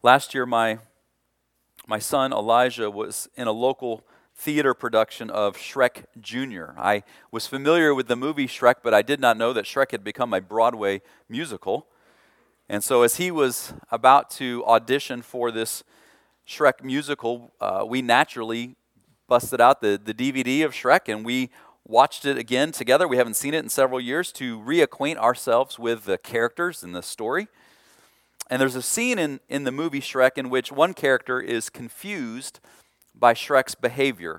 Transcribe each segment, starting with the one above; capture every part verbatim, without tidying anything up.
Last year, my my son Elijah was in a local theater production of Shrek Junior I was familiar with the movie Shrek, but I did not know that Shrek had become a Broadway musical. And so as he was about to audition for this Shrek musical, uh, we naturally busted out the, the D V D of Shrek, and we watched it again together. We haven't seen it in several years to reacquaint ourselves with the characters and the story. And there's a scene in, in the movie Shrek in which one character is confused by Shrek's behavior.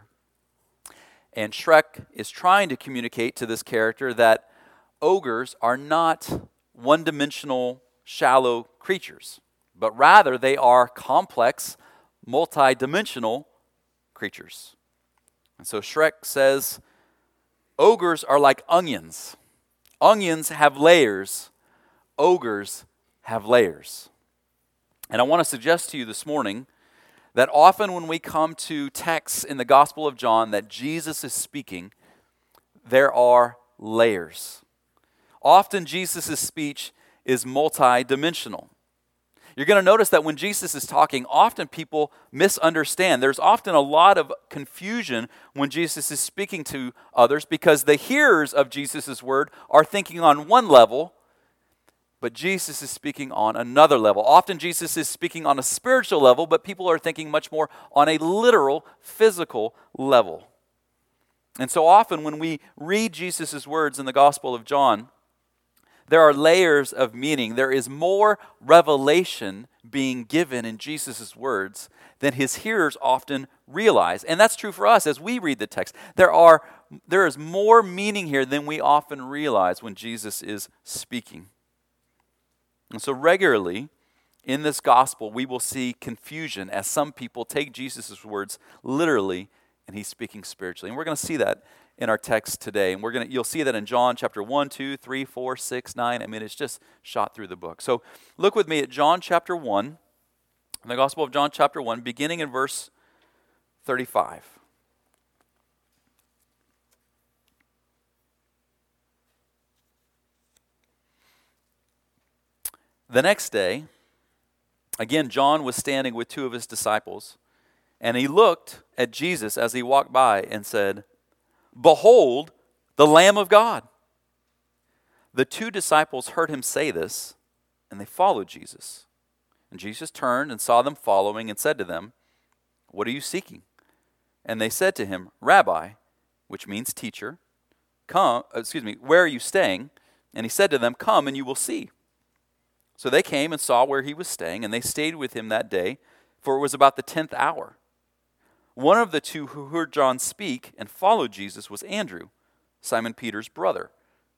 And Shrek is trying to communicate to this character that ogres are not one-dimensional, shallow creatures, but rather they are complex, multi-dimensional creatures. And so Shrek says, ogres are like onions. Onions have layers. Ogres have layers. And I want to suggest to you this morning that often when we come to texts in the Gospel of John that Jesus is speaking, there are layers. Often Jesus' speech is multi-dimensional. You're going to notice that when Jesus is talking, often people misunderstand. There's often a lot of confusion when Jesus is speaking to others because the hearers of Jesus' word are thinking on one level, but Jesus is speaking on another level. Often Jesus is speaking on a spiritual level, but people are thinking much more on a literal, physical level. And so often when we read Jesus' words in the Gospel of John, there are layers of meaning. There is more revelation being given in Jesus' words than his hearers often realize. And that's true for us as we read the text. There are there is more meaning here than we often realize when Jesus is speaking. And so regularly in this gospel, we will see confusion as some people take Jesus' words literally and he's speaking spiritually. And we're going to see that in our text today. And we're going to you'll see that in John chapter one, two, three, four, six, nine. I mean, it's just shot through the book. So look with me at John chapter one, in the Gospel of John chapter one, beginning in verse thirty-five. The next day, again, John was standing with two of his disciples, and he looked at Jesus as he walked by and said, "Behold, the Lamb of God." The two disciples heard him say this, and they followed Jesus. And Jesus turned and saw them following and said to them, "What are you seeking?" And they said to him, "Rabbi," which means teacher, "come, excuse me, where are you staying?" And he said to them, "Come and you will see." So they came and saw where he was staying, and they stayed with him that day, for it was about the tenth hour. One of the two who heard John speak and followed Jesus was Andrew, Simon Peter's brother.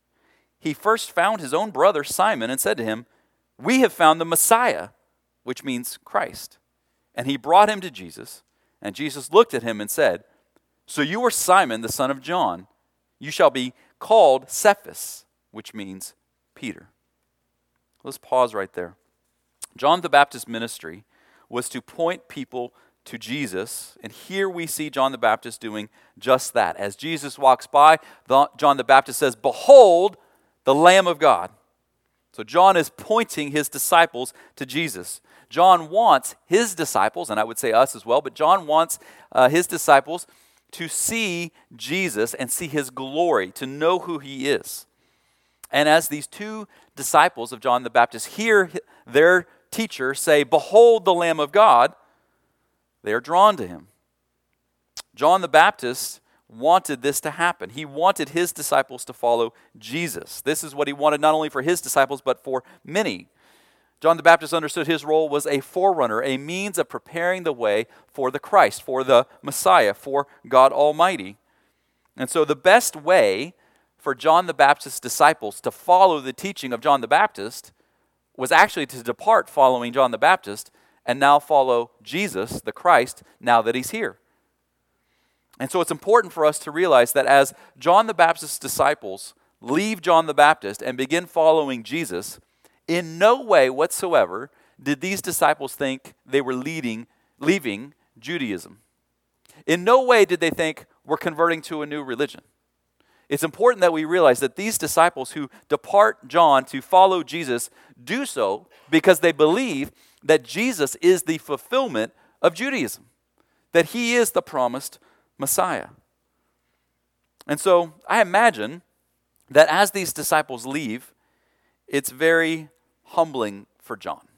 He first found his own brother Simon and said to him, "We have found the Messiah," which means Christ. And he brought him to Jesus, and Jesus looked at him and said, "So you are Simon, the son of John. You shall be called Cephas," which means Peter. Let's pause right there. John the Baptist's ministry was to point people to Jesus, and here we see John the Baptist doing just that. As Jesus walks by, John the Baptist says, "Behold, the Lamb of God." So John is pointing his disciples to Jesus. John wants his disciples, and I would say us as well, but John wants uh, his disciples to see Jesus and see his glory, to know who he is. And as these two disciples of John the Baptist hear their teacher say, "Behold the Lamb of God," they are drawn to him. John the Baptist wanted this to happen. He wanted his disciples to follow Jesus. This is what he wanted not only for his disciples, but for many. John the Baptist understood his role was a forerunner, a means of preparing the way for the Christ, for the Messiah, for God Almighty. And so the best way for John the Baptist's disciples to follow the teaching of John the Baptist was actually to depart following John the Baptist and now follow Jesus, the Christ, now that he's here. And so it's important for us to realize that as John the Baptist's disciples leave John the Baptist and begin following Jesus, in no way whatsoever did these disciples think they were leading, leaving Judaism. In no way did they think we're converting to a new religion. It's important that we realize that these disciples who depart John to follow Jesus do so because they believe that Jesus is the fulfillment of Judaism, that he is the promised Messiah. And so I imagine that as these disciples leave, it's very humbling for John.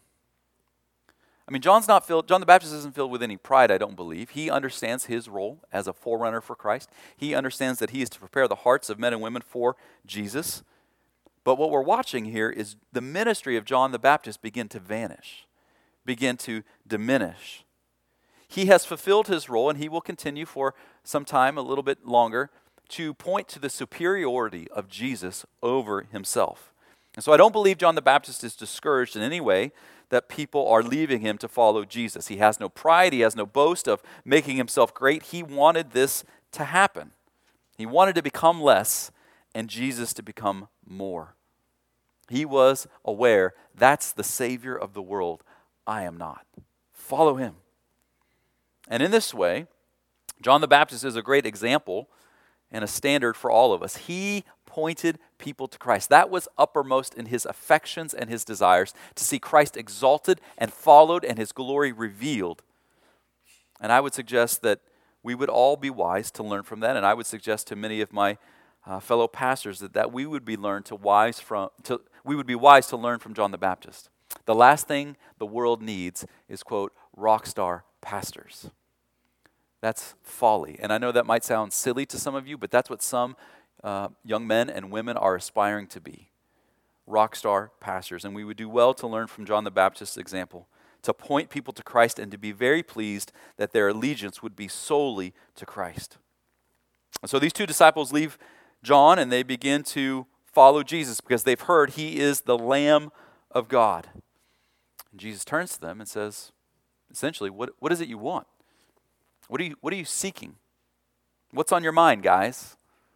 I mean, John's not filled, John the Baptist isn't filled with any pride, I don't believe. He understands his role as a forerunner for Christ. He understands that he is to prepare the hearts of men and women for Jesus. But what we're watching here is the ministry of John the Baptist begin to vanish, begin to diminish. He has fulfilled his role, and he will continue for some time, a little bit longer, to point to the superiority of Jesus over himself. And so I don't believe John the Baptist is discouraged in any way that people are leaving him to follow Jesus. He has no pride. He has no boast of making himself great. He wanted this to happen. He wanted to become less and Jesus to become more. He was aware, that's the Savior of the world. I am not. Follow him. And in this way, John the Baptist is a great example and a standard for all of us. He pointed people to Christ. That was uppermost in his affections and his desires, to see Christ exalted and followed and his glory revealed. And I would suggest that we would all be wise to learn from that, and I would suggest to many of my uh, fellow pastors that, that we would be learned to wise from to we would be wise to learn from John the Baptist. The last thing the world needs is, quote, rock star pastors. That's folly. And I know that might sound silly to some of you, but that's what some uh, young men and women are aspiring to be. Rock star pastors. And we would do well to learn from John the Baptist's example, to point people to Christ and to be very pleased that their allegiance would be solely to Christ. And so these two disciples leave John and they begin to follow Jesus because they've heard he is the Lamb of God. And Jesus turns to them and says, essentially, what, what is it you want? What are you, what are you seeking? What's on your mind, guys?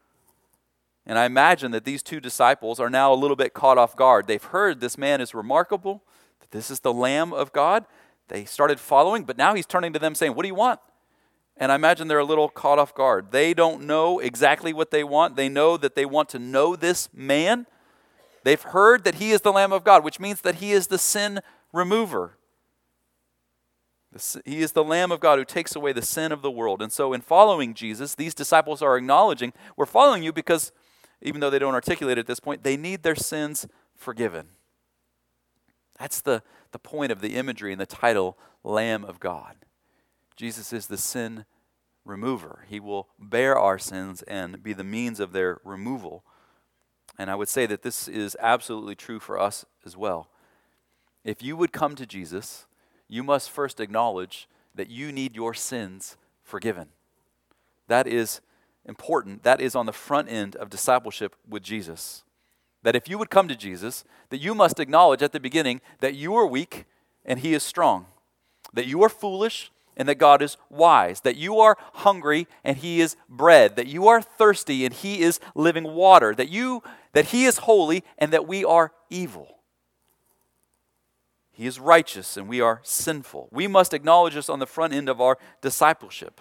And I imagine that these two disciples are now a little bit caught off guard. They've heard this man is remarkable, that this is the Lamb of God. They started following, but now he's turning to them saying, what do you want? And I imagine they're a little caught off guard. They don't know exactly what they want. They know that they want to know this man. They've heard that he is the Lamb of God, which means that he is the sin remover. He is the Lamb of God who takes away the sin of the world. And so in following Jesus, these disciples are acknowledging, we're following you because, even though they don't articulate it at this point, they need their sins forgiven. That's the, the point of the imagery and the title, Lamb of God. Jesus is the sin remover. He will bear our sins and be the means of their removal. And I would say that this is absolutely true for us as well. If you would come to Jesus, you must first acknowledge that you need your sins forgiven. That is important. That is on the front end of discipleship with Jesus. That if you would come to Jesus, that you must acknowledge at the beginning that you are weak and he is strong. That you are foolish and that God is wise. That you are hungry and he is bread. That you are thirsty and he is living water. That you that he is holy and that we are evil. He is righteous and we are sinful. We must acknowledge this on the front end of our discipleship.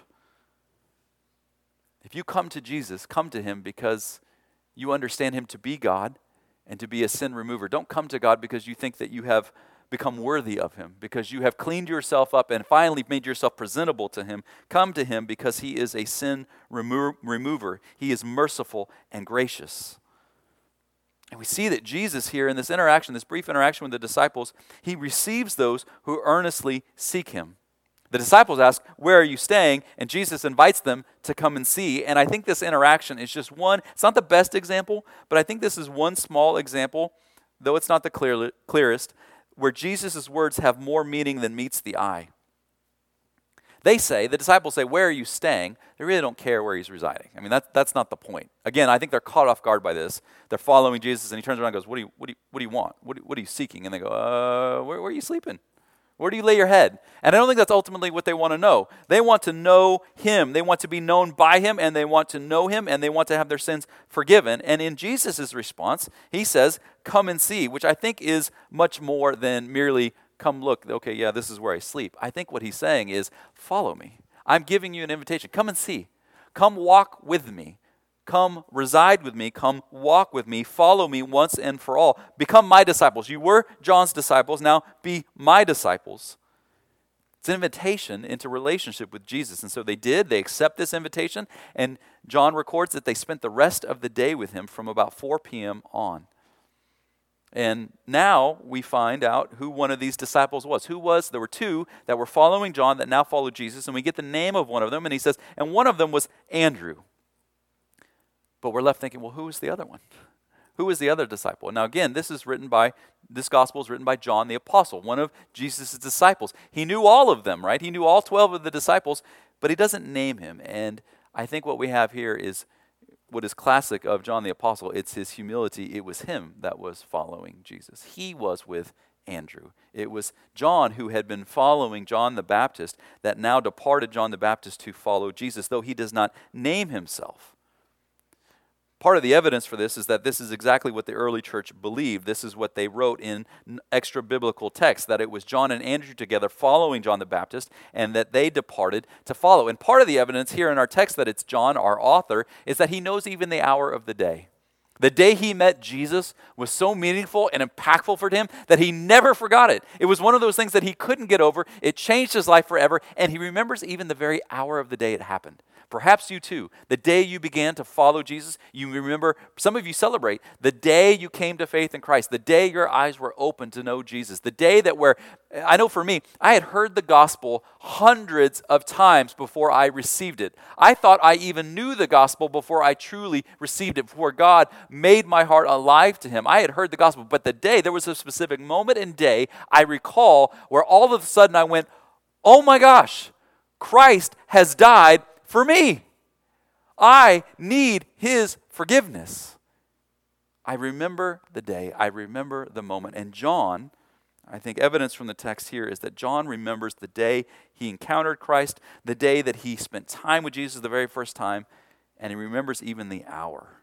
If you come to Jesus, come to him because you understand him to be God and to be a sin remover. Don't come to God because you think that you have become worthy of him, because you have cleaned yourself up and finally made yourself presentable to him. Come to him because he is a sin remo- remover. He is merciful and gracious. And we see that Jesus here in this interaction, this brief interaction with the disciples, he receives those who earnestly seek him. The disciples ask, where are you staying? And Jesus invites them to come and see. And I think this interaction is just one, it's not the best example, but I think this is one small example, though it's not the clear, clearest, where Jesus' words have more meaning than meets the eye. They say, the disciples say, where are you staying? They really don't care where he's residing. I mean, that, that's not the point. Again, I think they're caught off guard by this. They're following Jesus, and he turns around and goes, what do you, what do you, what do you want? What, do, what are you seeking? And they go, uh, where, where are you sleeping? Where do you lay your head? And I don't think that's ultimately what they want to know. They want to know him. They want to be known by him, and they want to know him, and they want to have their sins forgiven. And in Jesus' response, he says, come and see, which I think is much more than merely come look, okay, yeah, this is where I sleep. I think what he's saying is, follow me. I'm giving you an invitation. Come and see. Come walk with me. Come reside with me, come walk with me, follow me once and for all. Become my disciples. You were John's disciples, now be my disciples. It's an invitation into relationship with Jesus. And so they did, they accept this invitation, and John records that they spent the rest of the day with him from about four p.m. on. And now we find out who one of these disciples was. Who was? There were two that were following John that now followed Jesus, and we get the name of one of them, and he says, and one of them was Andrew. But we're left thinking, well, who is the other one? Who is the other disciple? Now again, this is written by, this gospel is written by John the Apostle, one of Jesus' disciples. He knew all of them, right? He knew all twelve of the disciples, but he doesn't name him. And I think what we have here is what is classic of John the Apostle. It's his humility. It was him that was following Jesus. He was with Andrew. It was John who had been following John the Baptist that now departed John the Baptist to follow Jesus, though he does not name himself. Part of the evidence for this is that this is exactly what the early church believed. This is what they wrote in extra biblical texts, that it was John and Andrew together following John the Baptist, and that they departed to follow. And part of the evidence here in our text that it's John, our author, is that he knows even the hour of the day. The day he met Jesus was so meaningful and impactful for him that he never forgot it. It was one of those things that he couldn't get over. It changed his life forever, and he remembers even the very hour of the day it happened. Perhaps you too, the day you began to follow Jesus, you remember, some of you celebrate, the day you came to faith in Christ, the day your eyes were open to know Jesus, the day that where, I know for me, I had heard the gospel hundreds of times before I received it. I thought I even knew the gospel before I truly received it, before God made my heart alive to him. I had heard the gospel, but the day, there was a specific moment and day I recall where all of a sudden I went, oh my gosh, Christ has died for me. I need his forgiveness. I remember the day. I remember the moment. And John, I think evidence from the text here is that John remembers the day he encountered Christ, the day that he spent time with Jesus the very first time, and he remembers even the hour.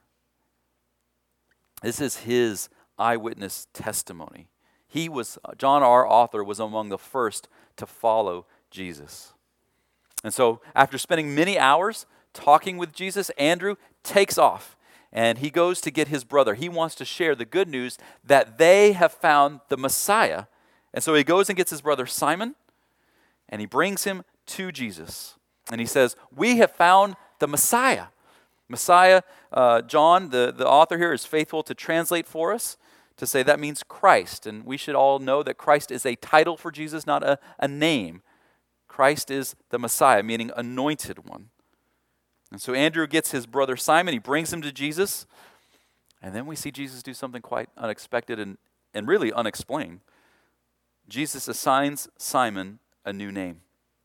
This is his eyewitness testimony. He was, John, our author, was among the first to follow Jesus. And so after spending many hours talking with Jesus, Andrew takes off and he goes to get his brother. He wants to share the good news that they have found the Messiah. And so he goes and gets his brother Simon and he brings him to Jesus. And he says, we have found the Messiah. Messiah, uh, John, the, the author here, is faithful to translate for us, to say that means Christ. And we should all know that Christ is a title for Jesus, not a, a name. Christ is the Messiah, meaning anointed one. And so Andrew gets his brother Simon, he brings him to Jesus, and then we see Jesus do something quite unexpected and, and really unexplained. Jesus assigns Simon a new name.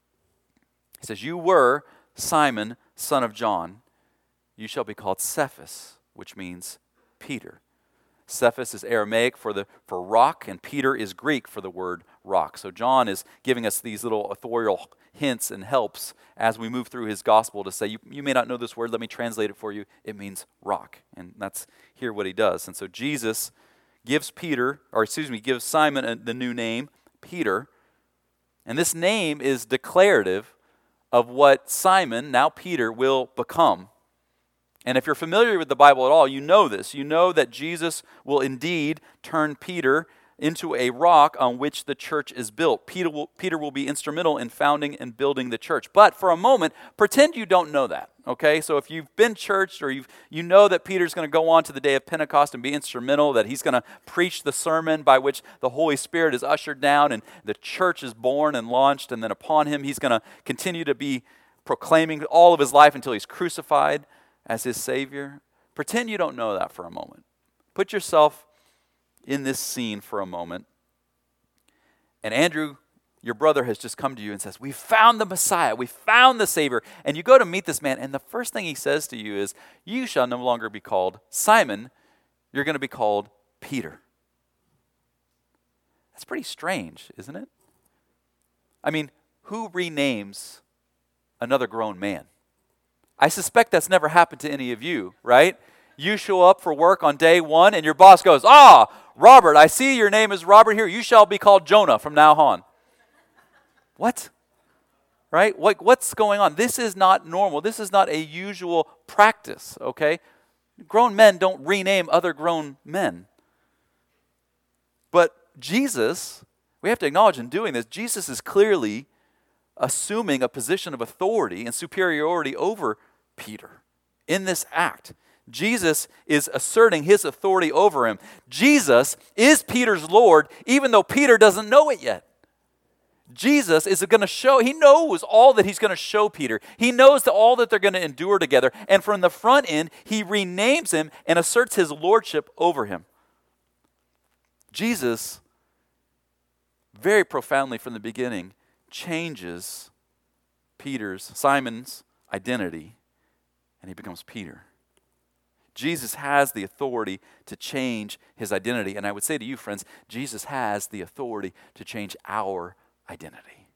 He says, you were Simon, son of John. You shall be called Cephas, which means Peter. Cephas is Aramaic for the for rock, and Peter is Greek for the word rock. So John is giving us these little authorial hints and helps as we move through his gospel to say, you, you may not know this word, let me translate it for you. It means rock. And that's here what he does. And so Jesus gives Peter, or excuse me, gives Simon a, the new name, Peter. And this name is declarative of what Simon, now Peter, will become. And if you're familiar with the Bible at all, you know this. You know that Jesus will indeed turn Peter into a rock on which the church is built. Peter will, Peter will be instrumental in founding and building the church. But for a moment, pretend you don't know that, okay? So if you've been churched or you've, you know that Peter's going to go on to the day of Pentecost and be instrumental, that he's going to preach the sermon by which the Holy Spirit is ushered down and the church is born and launched, and then upon him he's going to continue to be proclaiming all of his life until he's crucified as his Savior. Pretend you don't know that for a moment. Put yourself in this scene for a moment. And Andrew, your brother, has just come to you and says, we found the Messiah. We found the Savior. And you go to meet this man, and the first thing he says to you is, you shall no longer be called Simon. You're going to be called Peter. That's pretty strange, isn't it? I mean, who renames another grown man? I suspect that's never happened to any of you, right? You show up for work on day one and your boss goes, ah, Robert, I see your name is Robert here. You shall be called Jonah from now on. What? right? What, what's going on? This is not normal. This is not a usual practice, okay? Grown men don't rename other grown men. But Jesus, we have to acknowledge in doing this, Jesus is clearly assuming a position of authority and superiority over Peter in this act. Jesus is asserting his authority over him. Jesus is Peter's Lord, even though Peter doesn't know it yet. Jesus is going to show, he knows all that he's going to show Peter. He knows that all that they're going to endure together. And from the front end, he renames him and asserts his lordship over him. Jesus, very profoundly from the beginning, changes Peter's, Simon's identity, and he becomes Peter. Jesus has the authority to change his identity. And I would say to you, friends, Jesus has the authority to change our identity.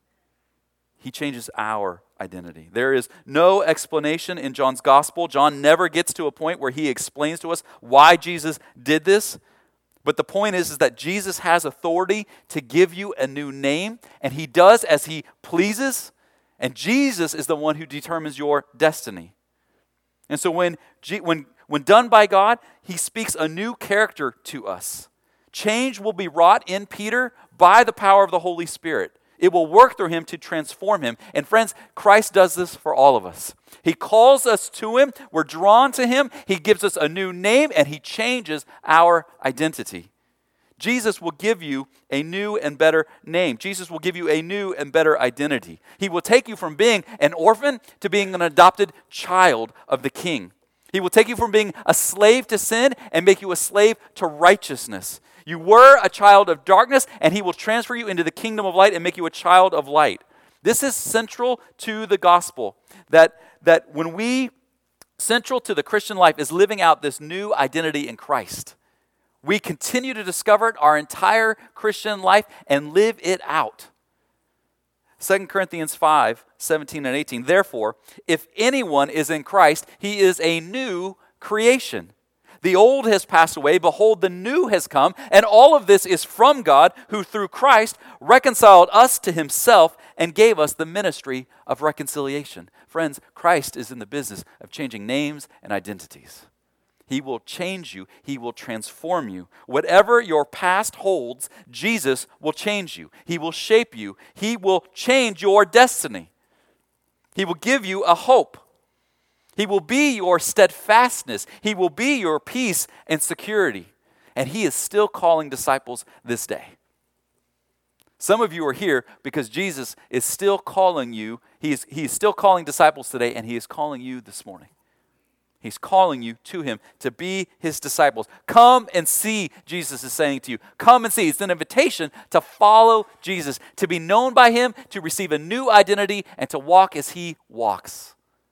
He changes our identity. There is no explanation in John's gospel. John never gets to a point where he explains to us why Jesus did this. But the point is, is that Jesus has authority to give you a new name, and he does as he pleases. And Jesus is the one who determines your destiny. And so when, when, when done by God, he speaks a new character to us. Change will be wrought in Peter by the power of the Holy Spirit. It will work through him to transform him. And friends, Christ does this for all of us. He calls us to him. We're drawn to him. He gives us a new name, and he changes our identity. Jesus will give you a new and better name. Jesus will give you a new and better identity. He will take you from being an orphan to being an adopted child of the King. He will take you from being a slave to sin and make you a slave to righteousness. You were a child of darkness, and he will transfer you into the kingdom of light and make you a child of light. This is central to the gospel, that, that when we, central to the Christian life is living out this new identity in Christ. We continue to discover it our entire Christian life and live it out. Second Corinthians five, seventeen and eighteen. Therefore, if anyone is in Christ, he is a new creation. The old has passed away, behold, the new has come, and all of this is from God, who through Christ reconciled us to himself and gave us the ministry of reconciliation. Friends, Christ is in the business of changing names and identities. He will change you. He will transform you. Whatever your past holds, Jesus will change you. He will shape you. He will change your destiny. He will give you a hope. He will be your steadfastness. He will be your peace and security. And he is still calling disciples this day. Some of you are here because Jesus is still calling you. He is, he is still calling disciples today, and he is calling you this morning. He's calling you to him to be his disciples. Come and see, Jesus is saying to you. Come and see. It's an invitation to follow Jesus, to be known by him, to receive a new identity, and to walk as he walks.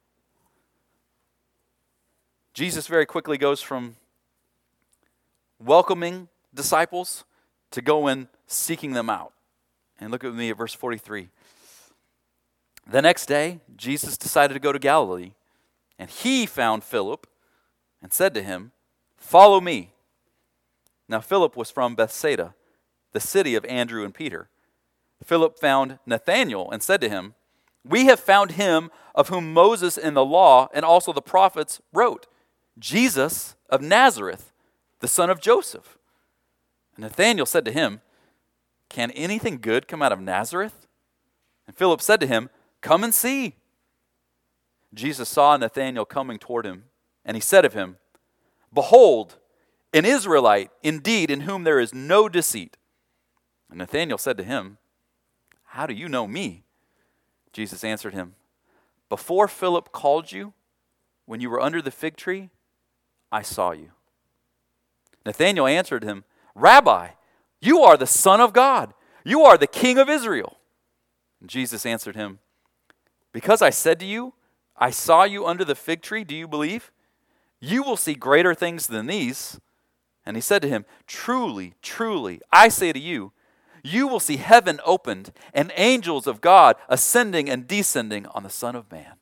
Jesus very quickly goes from welcoming disciples to go and seeking them out. And look at me at verse forty-three. The next day, Jesus decided to go to Galilee. And he found Philip and said to him, "Follow me." Now Philip was from Bethsaida, the city of Andrew and Peter. Philip found Nathanael and said to him, "We have found him of whom Moses in the law and also the prophets wrote, Jesus of Nazareth, the son of Joseph." And Nathanael said to him, "Can anything good come out of Nazareth?" And Philip said to him, "Come and see." Jesus saw Nathanael coming toward him, and he said of him, "Behold, an Israelite, indeed, in whom there is no deceit." And Nathanael said to him, "How do you know me?" Jesus answered him, "Before Philip called you, when you were under the fig tree, I saw you." Nathanael answered him, "Rabbi, you are the Son of God. You are the King of Israel." And Jesus answered him, "Because I said to you, I saw you under the fig tree, do you believe? You will see greater things than these." And he said to him, "Truly, truly, I say to you, you will see heaven opened and angels of God ascending and descending on the Son of Man."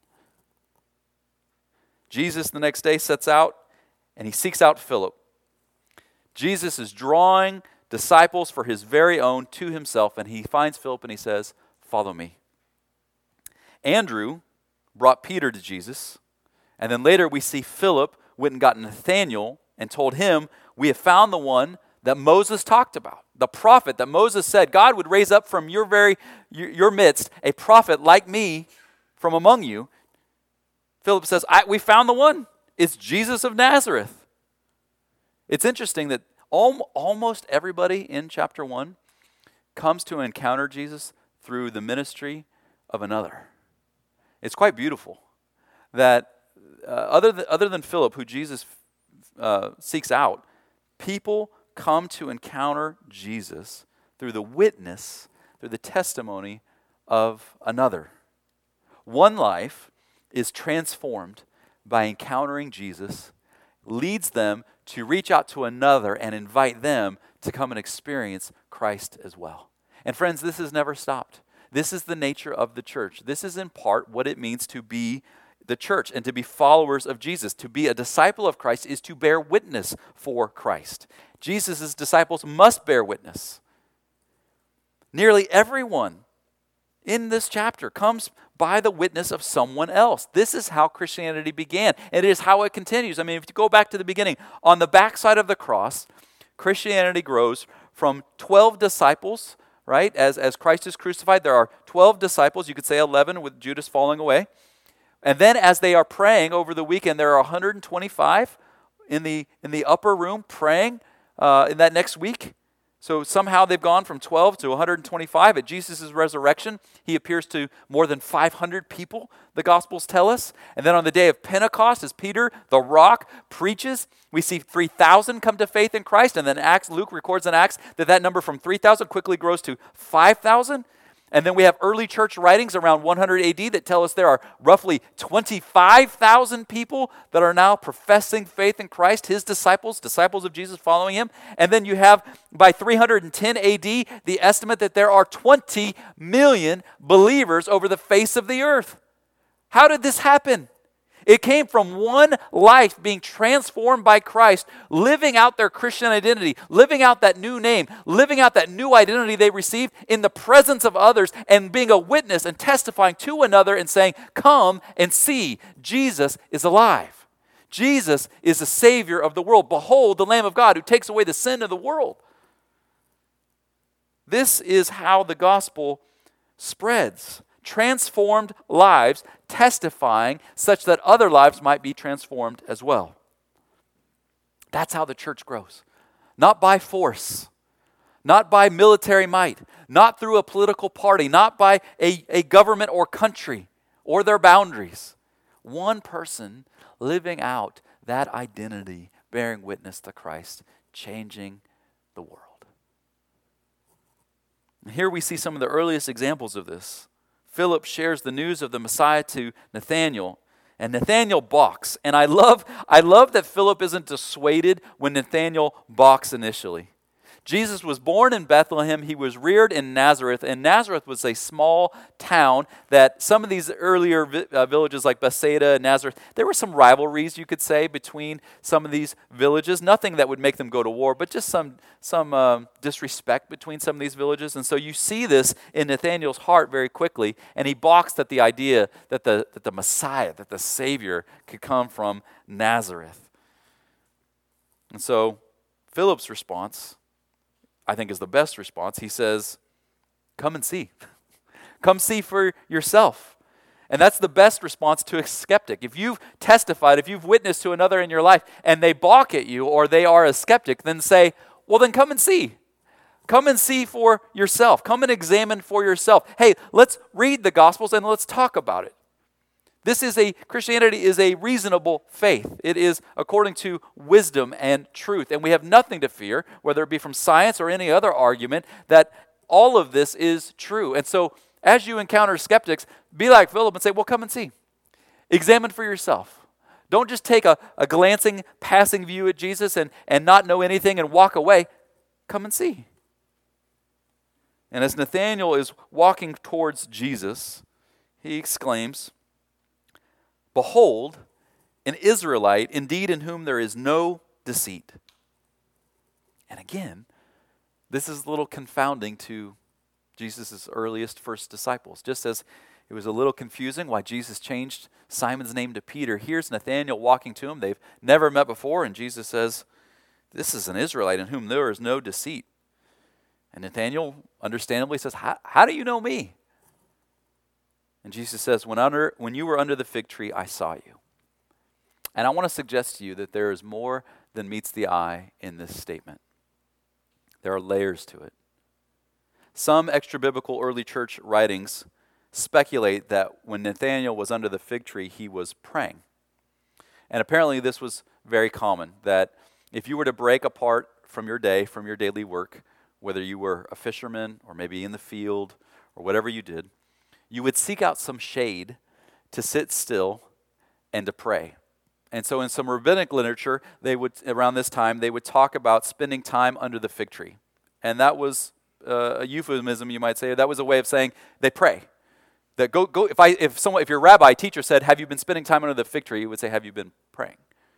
Jesus the next day sets out and he seeks out Philip. Jesus is drawing disciples for his very own to himself, and he finds Philip and he says, "Follow me." Andrew brought Peter to Jesus. And then later we see Philip went and got Nathanael and told him, we have found the one that Moses talked about, the prophet that Moses said God would raise up from your very your, your midst a prophet like me from among you. Philip says, I, we found the one. It's Jesus of Nazareth. It's interesting that al- almost everybody in chapter one comes to encounter Jesus through the ministry of another. It's quite beautiful that uh, other, than, other than Philip, who Jesus uh, seeks out, people come to encounter Jesus through the witness, through the testimony of another. One life is transformed by encountering Jesus, leads them to reach out to another and invite them to come and experience Christ as well. And friends, this has never stopped. This is the nature of the church. This is in part what it means to be the church and to be followers of Jesus. To be a disciple of Christ is to bear witness for Christ. Jesus' disciples must bear witness. Nearly everyone in this chapter comes by the witness of someone else. This is how Christianity began. It is how it continues. I mean, if you go back to the beginning, on the backside of the cross, Christianity grows from twelve disciples, right? As, as Christ is crucified, there are twelve disciples. You could say eleven with Judas falling away. And then as they are praying over the weekend, there are one hundred twenty-five in the, in the upper room praying uh, in that next week. So somehow they've gone from twelve to one hundred twenty-five. At Jesus' resurrection, he appears to more than five hundred people, the Gospels tell us. And then on the day of Pentecost, as Peter, the rock, preaches, we see three thousand come to faith in Christ. And then Acts, Luke records in Acts that that number from three thousand quickly grows to five thousand. And then we have early church writings around one hundred A D that tell us there are roughly twenty-five thousand people that are now professing faith in Christ, his disciples, disciples of Jesus following him. And then you have, by three hundred ten A D, the estimate that there are twenty million believers over the face of the earth. How did this happen? It came from one life being transformed by Christ, living out their Christian identity, living out that new name, living out that new identity they received in the presence of others, and being a witness and testifying to another and saying, come and see, Jesus is alive. Jesus is the Savior of the world. Behold, the Lamb of God who takes away the sin of the world. This is how the gospel spreads. Transformed lives testifying such that other lives might be transformed as well. That's how the church grows. Not by force, not by military might, not through a political party, not by a, a government or country or their boundaries. One person living out that identity, bearing witness to Christ, changing the world. And here we see some of the earliest examples of this. Philip shares the news of the Messiah to Nathanael, and Nathanael balks. And I love, I love that Philip isn't dissuaded when Nathanael balks initially. Jesus was born in Bethlehem. He was reared in Nazareth, and Nazareth was a small town that some of these earlier vi- uh, villages like Bethsaida and Nazareth, there were some rivalries, you could say, between some of these villages. Nothing that would make them go to war, but just some, some um, disrespect between some of these villages. And so you see this in Nathanael's heart very quickly, and he balks at the idea that the, that the Messiah, that the Savior could come from Nazareth. And so Philip's response, I think, is the best response. He says, come and see. Come see for yourself. And that's the best response to a skeptic. If you've testified, if you've witnessed to another in your life and they balk at you or they are a skeptic, then say, well, then come and see. Come and see for yourself. Come and examine for yourself. Hey, let's read the Gospels and let's talk about it. This is a, Christianity is a reasonable faith. It is according to wisdom and truth. And we have nothing to fear, whether it be from science or any other argument, that all of this is true. And so as you encounter skeptics, be like Philip and say, well, come and see. Examine for yourself. Don't just take a, a glancing, passing view at Jesus and, and not know anything and walk away. Come and see. And as Nathanael is walking towards Jesus, he exclaims, behold, an Israelite, indeed in whom there is no deceit. And again, this is a little confounding to Jesus' earliest first disciples. Just as It was a little confusing why Jesus changed Simon's name to Peter. Here's Nathanael walking to him. They've never met before, and Jesus says, this is an Israelite in whom there is no deceit. And Nathanael understandably says, how, how do you know me? And Jesus says, when, under, when you were under the fig tree, I saw you. And I want to suggest to you that there is more than meets the eye in this statement. There are layers to it. Some extra-biblical early church writings speculate that when Nathanael was under the fig tree, he was praying. And apparently this was very common, that if you were to break apart from your day, from your daily work, whether you were a fisherman or maybe in the field or whatever you did, you would seek out some shade to sit still and to pray. And so in some rabbinic literature, they would around this time, they would talk about spending time under the fig tree. And that was uh, a euphemism, you might say. That was a way of saying they pray. That go go if I if someone if your rabbi teacher said, "Have you been spending time under the fig tree?" You would say, "Have you been praying?"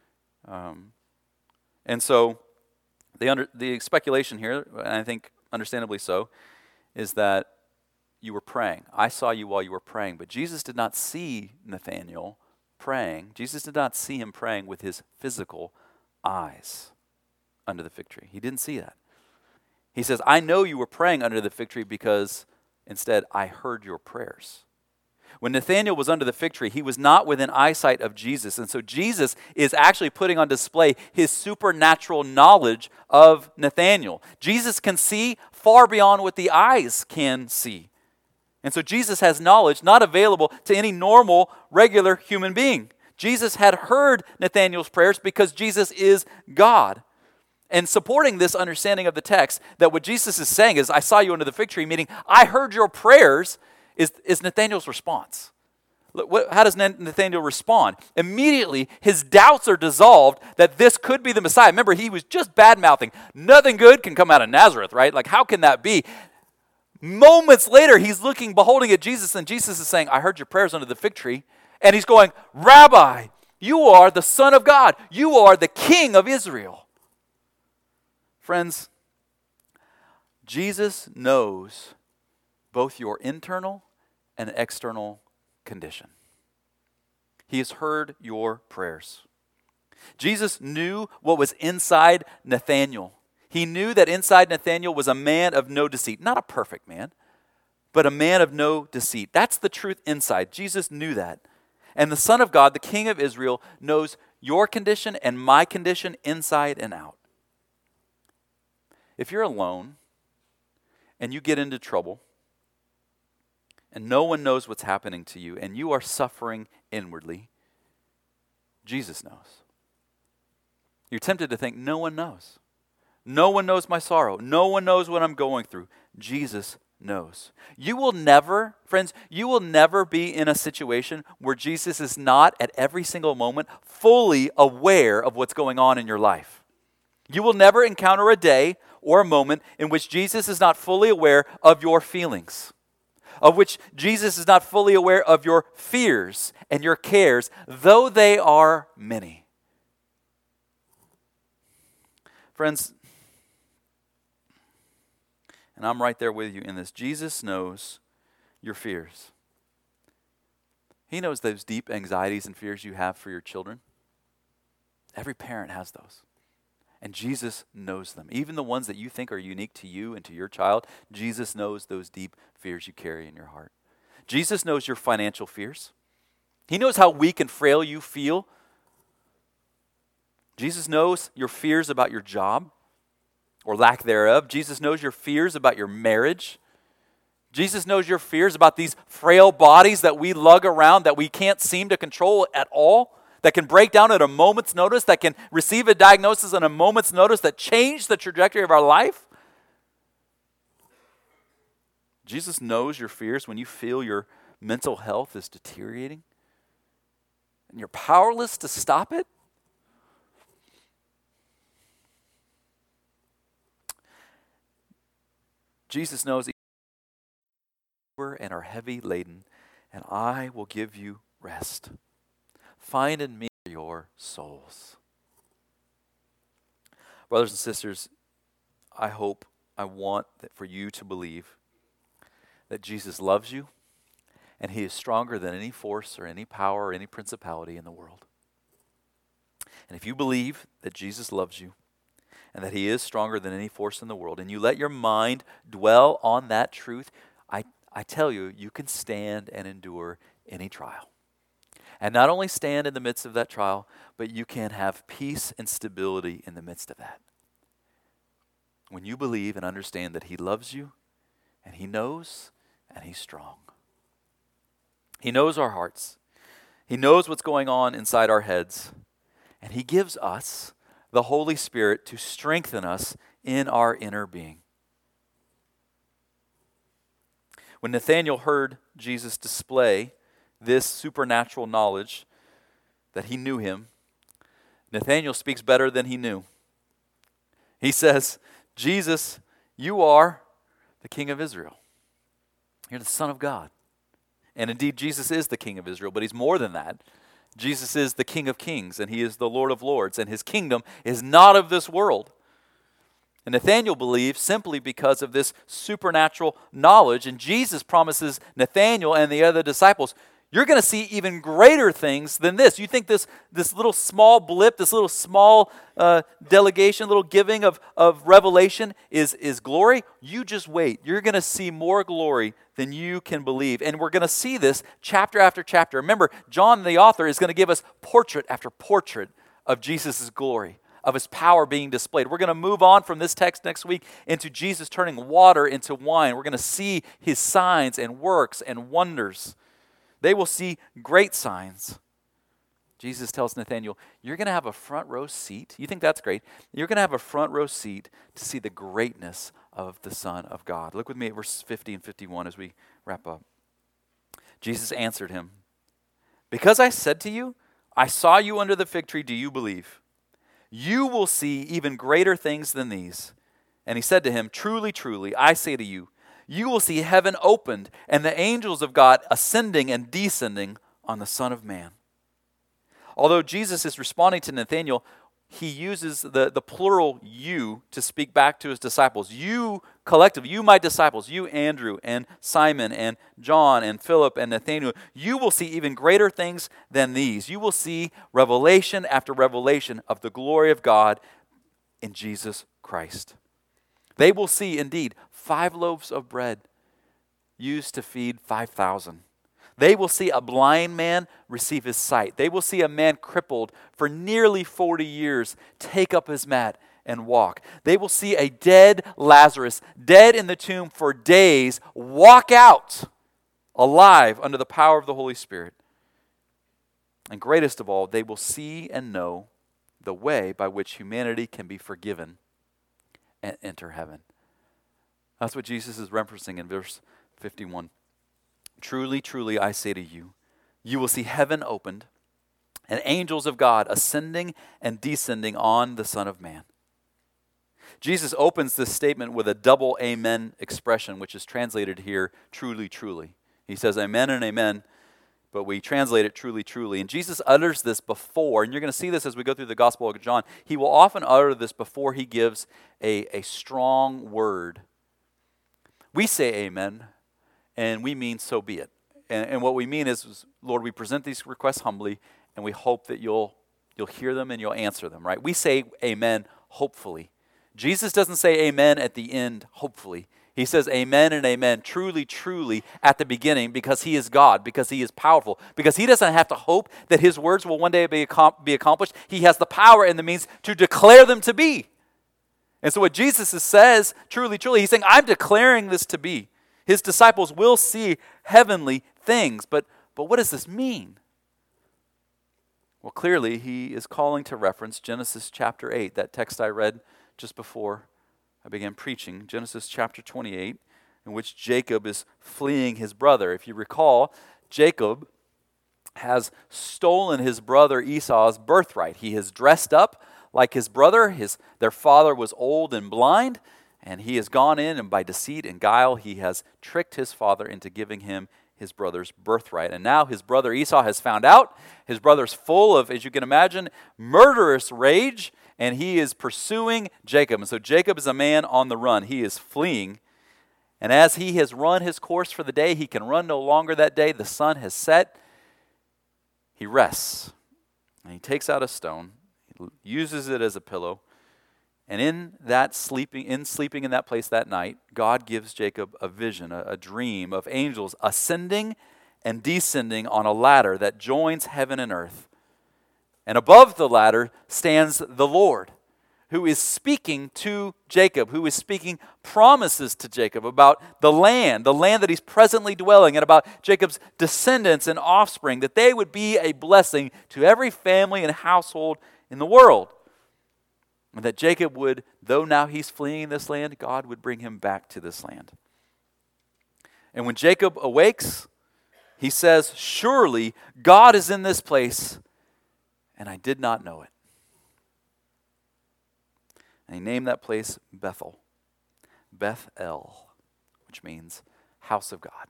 Um, and so the under the speculation here, and I think understandably so, is that you were praying. I saw you while you were praying, but Jesus did not see Nathanael praying. Jesus did not see him praying with his physical eyes under the fig tree. He didn't see that. He says, "I know you were praying under the fig tree because instead I heard your prayers." When Nathanael was under the fig tree, he was not within eyesight of Jesus. And so Jesus is actually putting on display his supernatural knowledge of Nathanael. Jesus can see far beyond what the eyes can see. And so Jesus has knowledge not available to any normal, regular human being. Jesus had heard Nathanael's prayers because Jesus is God. And supporting this understanding of the text, that what Jesus is saying is, I saw you under the fig tree, meaning I heard your prayers, is, is Nathanael's response. Look, what, how does Nathanael respond? Immediately, his doubts are dissolved that this could be the Messiah. Remember, he was just bad-mouthing. Nothing good can come out of Nazareth, right? Like, how can that be? Moments later, he's looking, beholding at Jesus, and Jesus is saying, I heard your prayers under the fig tree. And he's going, Rabbi, you are the Son of God. You are the King of Israel. Friends, Jesus knows both your internal and external condition. He has heard your prayers. Jesus knew what was inside Nathanael. He knew that inside Nathanael was a man of no deceit. Not a perfect man, but a man of no deceit. That's the truth inside. Jesus knew that. And the Son of God, the King of Israel, knows your condition and my condition inside and out. If you're alone and you get into trouble and no one knows what's happening to you and you are suffering inwardly, Jesus knows. You're tempted to think, no one knows. No one knows my sorrow. No one knows what I'm going through. Jesus knows. You will never, friends, you will never be in a situation where Jesus is not at every single moment fully aware of what's going on in your life. You will never encounter a day or a moment in which Jesus is not fully aware of your feelings, of which Jesus is not fully aware of your fears and your cares, though they are many. Friends, and I'm right there with you in this, Jesus knows your fears. He knows those deep anxieties and fears you have for your children. Every parent has those. And Jesus knows them. Even the ones that you think are unique to you and to your child, Jesus knows those deep fears you carry in your heart. Jesus knows your financial fears. He knows how weak and frail you feel. Jesus knows your fears about your job or lack thereof. Jesus knows your fears about your marriage. Jesus knows your fears about these frail bodies that we lug around that we can't seem to control at all, that can break down at a moment's notice, that can receive a diagnosis at a moment's notice, that change the trajectory of our life. Jesus knows your fears when you feel your mental health is deteriorating and you're powerless to stop it. Jesus knows and are heavy laden, and I will give you rest. Find in me your souls. Brothers and sisters, I hope, I want that for you to believe that Jesus loves you and he is stronger than any force or any power or any principality in the world. And if you believe that Jesus loves you and that he is stronger than any force in the world, and you let your mind dwell on that truth, I, I tell you, you can stand and endure any trial. And not only stand in the midst of that trial, but you can have peace and stability in the midst of that. When you believe and understand that he loves you, and he knows, and he's strong. He knows our hearts. He knows what's going on inside our heads. And he gives us the Holy Spirit to strengthen us in our inner being. When Nathanael heard Jesus display this supernatural knowledge that he knew him, Nathanael speaks better than he knew. He says, Jesus, you are the King of Israel. You're the Son of God. And indeed, Jesus is the King of Israel, but he's more than that. Jesus is the King of Kings, and he is the Lord of Lords, and his kingdom is not of this world. And Nathanael believes simply because of this supernatural knowledge, and Jesus promises Nathanael and the other disciples, you're going to see even greater things than this. You think this, this little small blip, this little small uh, delegation, little giving of, of revelation is, is glory? You just wait. You're going to see more glory than you can believe. And we're going to see this chapter after chapter. Remember, John, the author, is going to give us portrait after portrait of Jesus' glory, of his power being displayed. We're going to move on from this text next week into Jesus turning water into wine. We're going to see his signs and works and wonders. They will see great signs. Jesus tells Nathanael, you're going to have a front row seat. You think that's great? You're going to have a front row seat to see the greatness of the Son of God. Look with me at verse fifty and fifty-one as we wrap up. Jesus answered him, because I said to you, I saw you under the fig tree, do you believe? You will see even greater things than these. And he said to him, truly, truly, I say to you, you will see heaven opened and the angels of God ascending and descending on the Son of Man. Although Jesus is responding to Nathanael, he uses the, the plural you to speak back to his disciples. You collectively, you my disciples, you Andrew and Simon and John and Philip and Nathanael, you will see even greater things than these. You will see revelation after revelation of the glory of God in Jesus Christ. They will see indeed five loaves of bread used to feed five thousand. They will see a blind man receive his sight. They will see a man crippled for nearly forty years take up his mat and walk. They will see a dead Lazarus, dead in the tomb for days, walk out alive under the power of the Holy Spirit. And greatest of all, they will see and know the way by which humanity can be forgiven and enter heaven. That's what Jesus is referencing in verse fifty-one. Truly, truly, I say to you, you will see heaven opened and angels of God ascending and descending on the Son of Man. Jesus opens this statement with a double amen expression, which is translated here, truly, truly. He says amen and amen, but we translate it truly, truly. And Jesus utters this before, and you're going to see this as we go through the Gospel of John. He will often utter this before he gives a, a strong word. We say amen, and we mean so be it. And, and what we mean is, Lord, we present these requests humbly, and we hope that you'll you'll hear them and you'll answer them, right? We say amen, hopefully. Jesus doesn't say amen at the end, hopefully. He says amen and amen, truly, truly, at the beginning, because he is God, because he is powerful, because he doesn't have to hope that his words will one day be, accom- be accomplished. He has the power and the means to declare them to be. And so what Jesus says, truly, truly, he's saying, I'm declaring this to be. His disciples will see heavenly things. But, but what does this mean? Well, clearly, he is calling to reference Genesis chapter eight, that text I read just before I began preaching, Genesis chapter twenty-eight, in which Jacob is fleeing his brother. If you recall, Jacob has stolen his brother Esau's birthright. He has dressed up like his brother. His, their father was old and blind, and he has gone in, and by deceit and guile, he has tricked his father into giving him his brother's birthright. And now his brother Esau has found out. His brother's full of, as you can imagine, murderous rage, and he is pursuing Jacob. And so Jacob is a man on the run. He is fleeing. And as he has run his course for the day, he can run no longer that day. The sun has set. He rests. And he takes out a stone, he uses it as a pillow. And in that sleeping, in sleeping in that place that night, God gives Jacob a vision, a, a dream of angels ascending and descending on a ladder that joins heaven and earth. And above the ladder stands the Lord, who is speaking to Jacob, who is speaking promises to Jacob about the land, the land that he's presently dwelling, and about Jacob's descendants and offspring, that they would be a blessing to every family and household in the world. And that Jacob would, though now he's fleeing this land, God would bring him back to this land. And when Jacob awakes, he says, "Surely God is in this place, and I did not know it." And he named that place Bethel, Beth-el, which means house of God.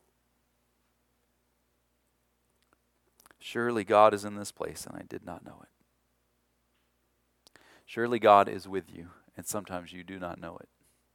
Surely God is in this place, and I did not know it. Surely God is with you, and sometimes you do not know it.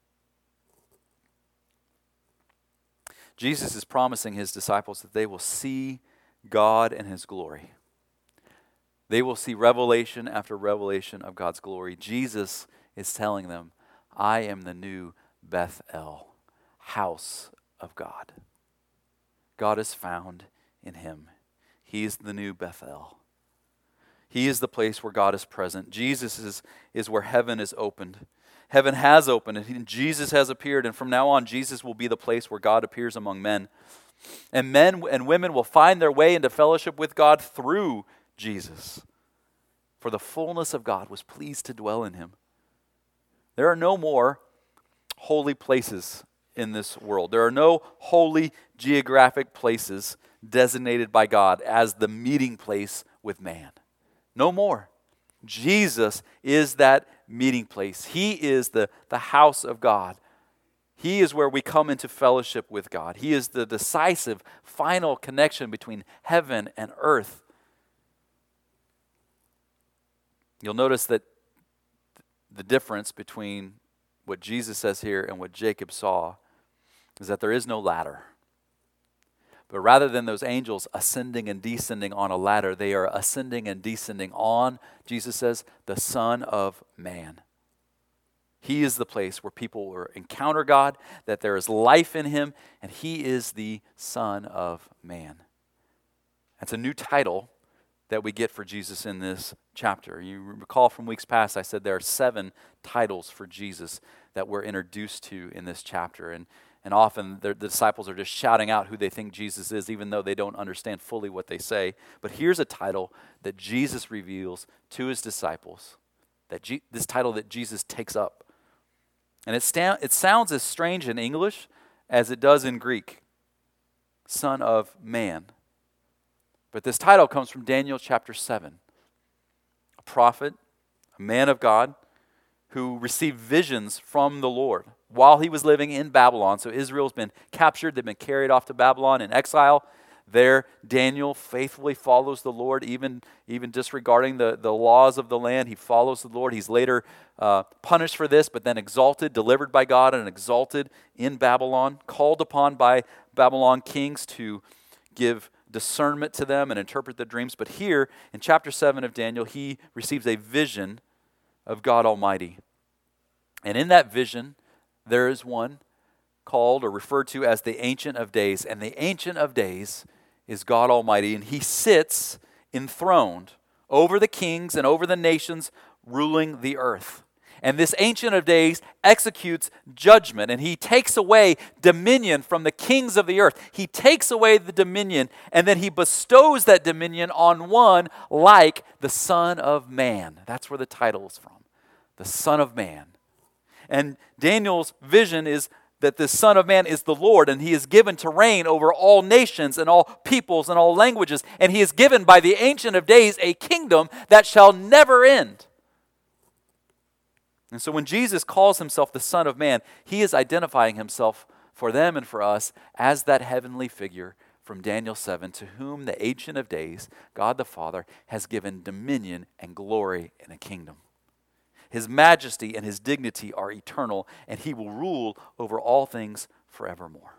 Jesus is promising his disciples that they will see God and his glory. They will see revelation after revelation of God's glory. Jesus is telling them, I am the new Beth-el, house of God. God is found in him. He is the new Beth-el. He is the place where God is present. Jesus is, is where heaven is opened. Heaven has opened, and Jesus has appeared, and from now on, Jesus will be the place where God appears among men. And men and women will find their way into fellowship with God through Jesus. For the fullness of God was pleased to dwell in him. There are no more holy places in this world. There are no holy geographic places designated by God as the meeting place with man. No more. Jesus is that meeting place. He is the, the house of God. He is where we come into fellowship with God. He is the decisive, final connection between heaven and earth. You'll notice that the difference between what Jesus says here and what Jacob saw is that there is no ladder. But rather than those angels ascending and descending on a ladder, they are ascending and descending on, Jesus says, the Son of Man. He is the place where people will encounter God, that there is life in him, and he is the Son of Man. That's a new title that we get for Jesus in this chapter. You recall from weeks past, I said there are seven titles for Jesus that we're introduced to in this chapter. And, and often the disciples are just shouting out who they think Jesus is, even though they don't understand fully what they say. But here's a title that Jesus reveals to his disciples, that G- this title that Jesus takes up. And it, sta- it sounds as strange in English as it does in Greek. Son of Man. But this title comes from Daniel chapter seven. A prophet, a man of God, who received visions from the Lord while he was living in Babylon. So Israel's been captured. They've been carried off to Babylon in exile. There, Daniel faithfully follows the Lord, even, even disregarding the, the laws of the land. He follows the Lord. He's later uh, punished for this, but then exalted, delivered by God, and exalted in Babylon, called upon by Babylon kings to give discernment to them and interpret the dreams. But here, in chapter seven of Daniel, he receives a vision of God Almighty. And in that vision, there is one called or referred to as the Ancient of Days. And the Ancient of Days is God Almighty, and he sits enthroned over the kings and over the nations ruling the earth. And this Ancient of Days executes judgment, and he takes away dominion from the kings of the earth. He takes away the dominion, and then he bestows that dominion on one like the Son of Man. That's where the title is from, the Son of Man. And Daniel's vision is that the Son of Man is the Lord, and he is given to reign over all nations and all peoples and all languages. And he is given by the Ancient of Days a kingdom that shall never end. And so when Jesus calls himself the Son of Man, he is identifying himself for them and for us as that heavenly figure from Daniel seven, to whom the Ancient of Days, God the Father, has given dominion and glory and a kingdom. His majesty and his dignity are eternal, and he will rule over all things forevermore.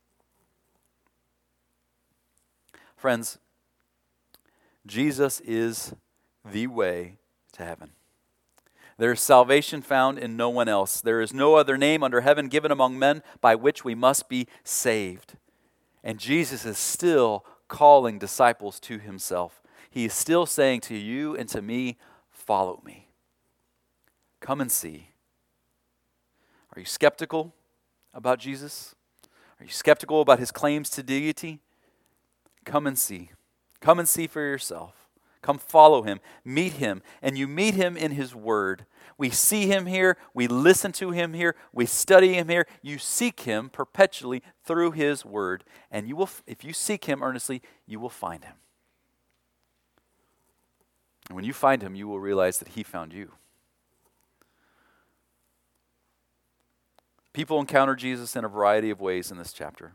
Friends, Jesus is the way to heaven. There is salvation found in no one else. There is no other name under heaven given among men by which we must be saved. And Jesus is still calling disciples to himself. He is still saying to you and to me, follow me. Come and see. Are you skeptical about Jesus? Are you skeptical about his claims to deity? Come and see. Come and see for yourself. Come follow him, meet him, and you meet him in his word. We see him here, we listen to him here, we study him here. You seek him perpetually through his word, and you will, if you seek him earnestly, you will find him. And when you find him, you will realize that he found you. People encounter Jesus in a variety of ways in this chapter.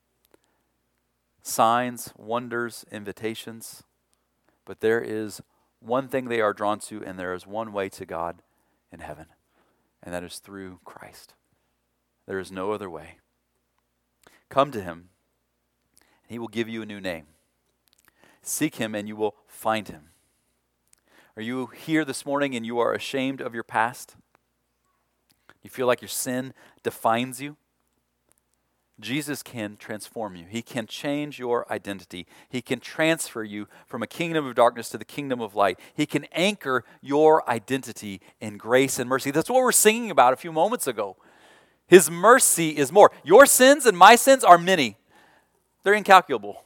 Signs, wonders, invitations. But there is one thing they are drawn to, and there is one way to God in heaven, and that is through Christ. There is no other way. Come to him, and he will give you a new name. Seek him, and you will find him. Are you here this morning and you are ashamed of your past? You feel like your sin defines you? Jesus can transform you. He can change your identity. He can transfer you from a kingdom of darkness to the kingdom of light. He can anchor your identity in grace and mercy. That's what we're singing about a few moments ago. His mercy is more. Your sins and my sins are many. They're incalculable.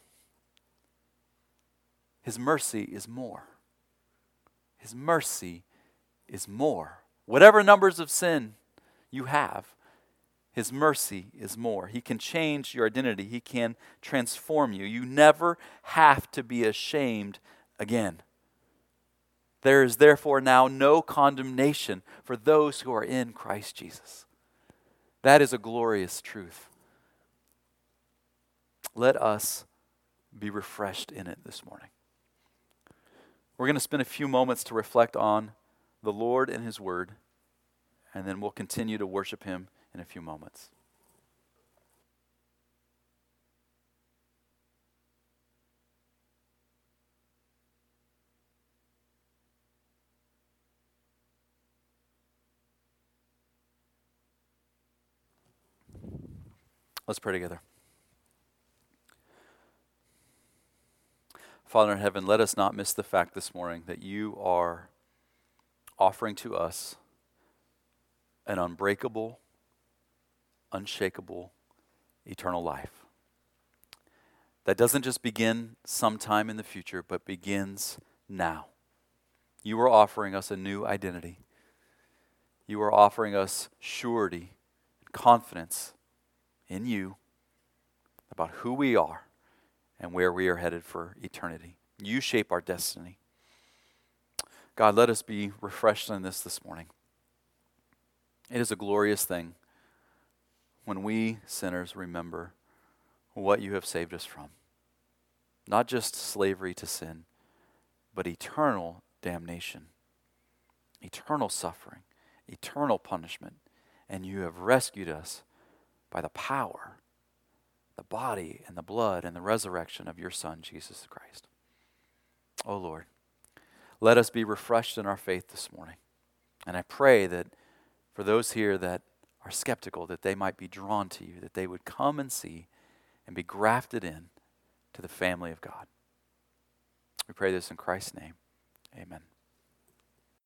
His mercy is more. His mercy is more. Whatever numbers of sin you have, his mercy is more. He can change your identity. He can transform you. You never have to be ashamed again. There is therefore now no condemnation for those who are in Christ Jesus. That is a glorious truth. Let us be refreshed in it this morning. We're going to spend a few moments to reflect on the Lord and his word, and then we'll continue to worship him in a few moments. Let's pray together. Father in heaven, let us not miss the fact this morning that you are offering to us an unbreakable, unshakable, eternal life. That doesn't just begin sometime in the future, but begins now. You are offering us a new identity. You are offering us surety, confidence in you about who we are and where we are headed for eternity. You shape our destiny. God, let us be refreshed in this this morning. It is a glorious thing when we sinners remember what you have saved us from. Not just slavery to sin, but eternal damnation, eternal suffering, eternal punishment. And you have rescued us by the power, the body and the blood and the resurrection of your Son, Jesus Christ. Oh Lord, let us be refreshed in our faith this morning. And I pray that for those here that are skeptical, that they might be drawn to you, that they would come and see and be grafted in to the family of God. We pray this in Christ's name. Amen.